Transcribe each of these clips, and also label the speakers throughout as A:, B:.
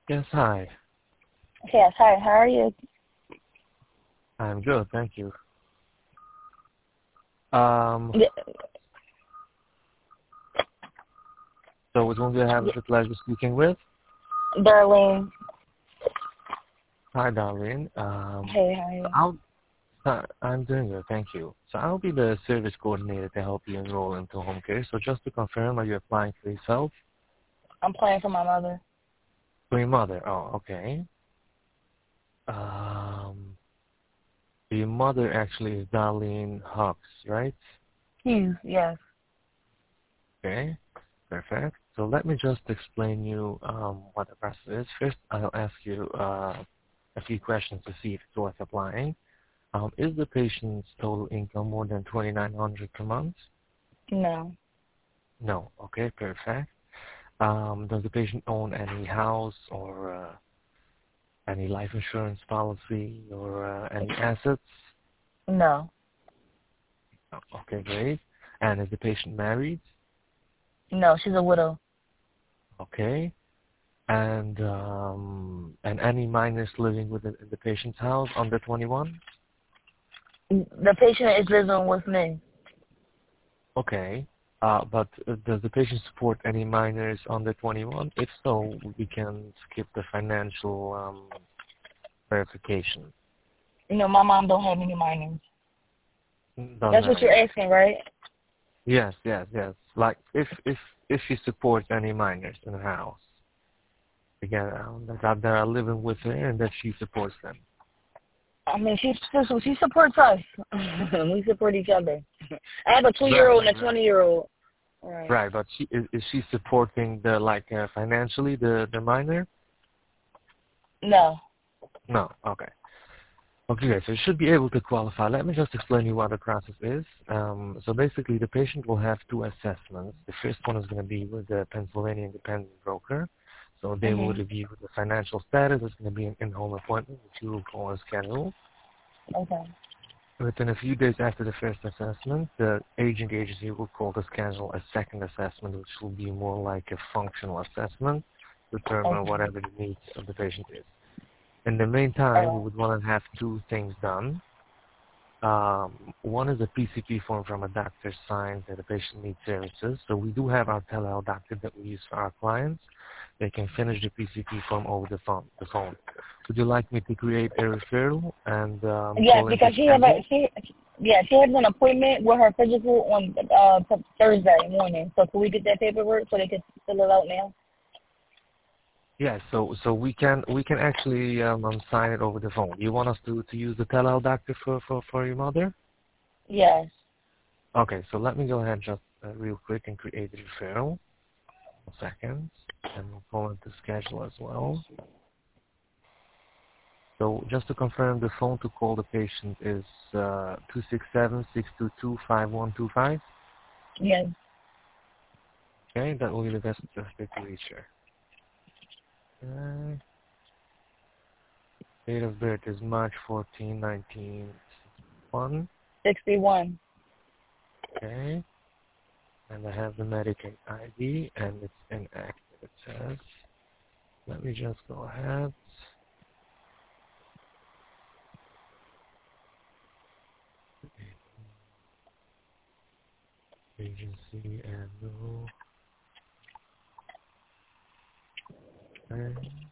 A: Yes, hi.
B: Yes, hi, how are you?
A: I'm good, thank you. Um,
B: Yeah,
A: so which one do I have
B: yeah,
A: the pleasure speaking with?
B: Darlene.
A: Hi, Darlene.
B: Hey, how are you?
A: I'm doing good, thank you. So I'll be the service coordinator to help you enroll into home care. So just to confirm, are you applying for yourself?
B: I'm playing for my mother.
A: For your mother? Oh, okay. Um, your mother actually is Darlene Hawks, right?
B: Yes.
A: Okay, perfect. So let me just explain you what the process is. First, I'll ask you a few questions to see if it's worth applying. Is the patient's total income more than 2,900 per month?
B: No.
A: No. Okay, perfect. Does the patient own any house or any life insurance policy or any assets?
B: No.
A: No. Okay, great. And is the patient married?
B: No, she's a widow.
A: Okay. And any minors living within the patient's house under 21?
B: The patient is living with me.
A: Okay. But does the patient support any minors under 21? If so, we can skip the financial verification.
B: My mom don't have any minors.
A: Doesn't
B: That's
A: have
B: what
A: any
B: you're
A: minors.
B: asking, right?
A: Yes, yes, yes. Like if she supports any minors in the house, again, that are living with her and that she supports them.
B: I mean, she supports us. We support each other. I have a
A: Right,
B: 2-year-old and a
A: right.
B: 20-year-old. Right.
A: Right, but is she supporting the financially the minor?
B: No.
A: No. Okay. Okay, so you should be able to qualify. Let me just explain you what the process is. So basically, the patient will have two assessments. The first one is going to be with the Pennsylvania Independent Broker. So they will
B: Mhm.
A: review the financial status. It's going to be an in-home appointment, which you will call a schedule.
B: Okay.
A: Within a few days after the first assessment, the aging agency will call to schedule a second assessment, which will be more like a functional assessment, to determine
B: Okay.
A: whatever the needs of the patient is. In the
B: All
A: meantime, we
B: right.
A: would want to have two things done. One is a PCP form from a doctor signed that the patient needs services. So we do have our telehealth doctor that we use for our clients. They can finish the PCP form over the phone. Would you like me to create a referral and
B: Yes,
A: call in to
B: because
A: schedule?
B: she has an appointment with her physical on Thursday morning. So can we get that paperwork so they can fill it out now?
A: Yes, so we can actually sign it over the phone. You want us to use the telehealth doctor for your mother?
B: Yes.
A: Okay, so let me go ahead just real quick and create the referral. A second, and we'll call it the schedule as well. So just to confirm, the phone to call the patient is 267-622-5125.
B: Yes.
A: Okay, that will be the best way to reach her. Okay. Date of birth is March 14, 1961.
B: 61.
A: Okay. And I have the Medicaid ID, and it's inactive, it says. Let me just go ahead. Agency and no. Okay.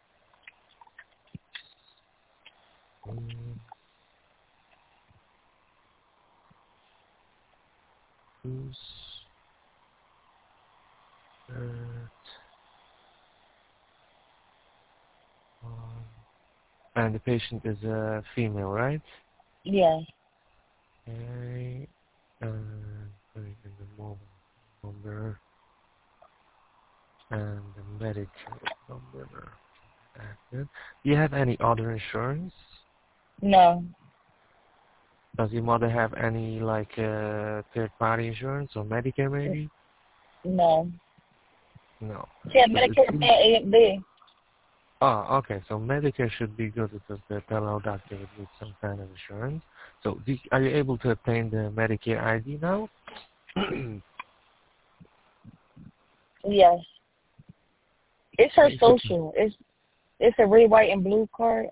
A: Use. And the patient is a female, right?
B: Yes.
A: Okay. Put it in the mobile number and the Medicaid number active. Do you have any other insurance?
B: No.
A: Does your mother have any third-party insurance or Medicare maybe?
B: No.
A: No.
B: She had
A: So it
B: Medicare
A: seems.
B: Part A and B.
A: Oh, okay. So Medicare should be good because the fellow doctor would need some kind of insurance. So are you able to obtain the Medicare ID now?
B: Yes. It's her
A: Okay, so
B: social. It's It's a red, white, and blue card.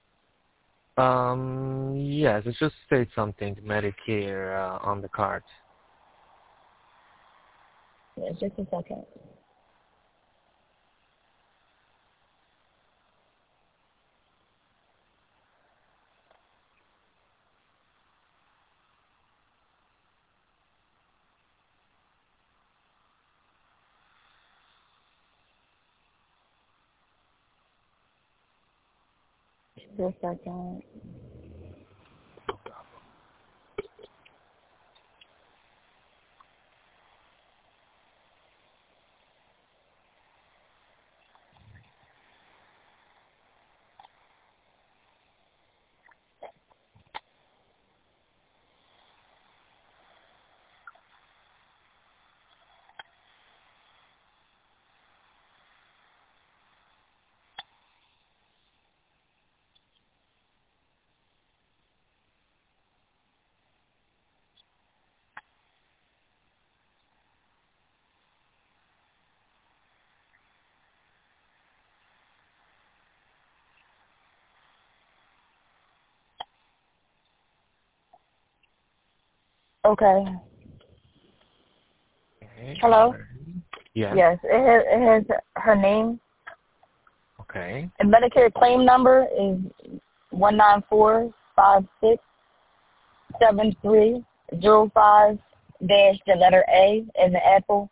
A: Yes, it just states something Medicare on the card.
B: Yeah, just a second. Just a second. Okay.
A: Okay.
B: Hello?
A: Yes.
B: Yes, it has her name.
A: Okay.
B: The Medicare claim number is 194567305 dash the letter A in the apple.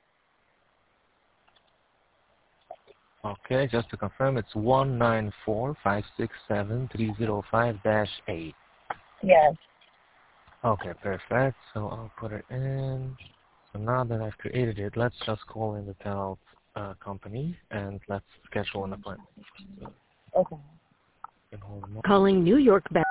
A: Okay, just to confirm, it's 194567305-8.
B: Yes.
A: Okay, perfect. So I'll put it in. So now that I've created it, let's just call in the telehealth company and let's schedule an appointment. So
B: Okay.
A: you can hold a moment.
C: Calling New York back.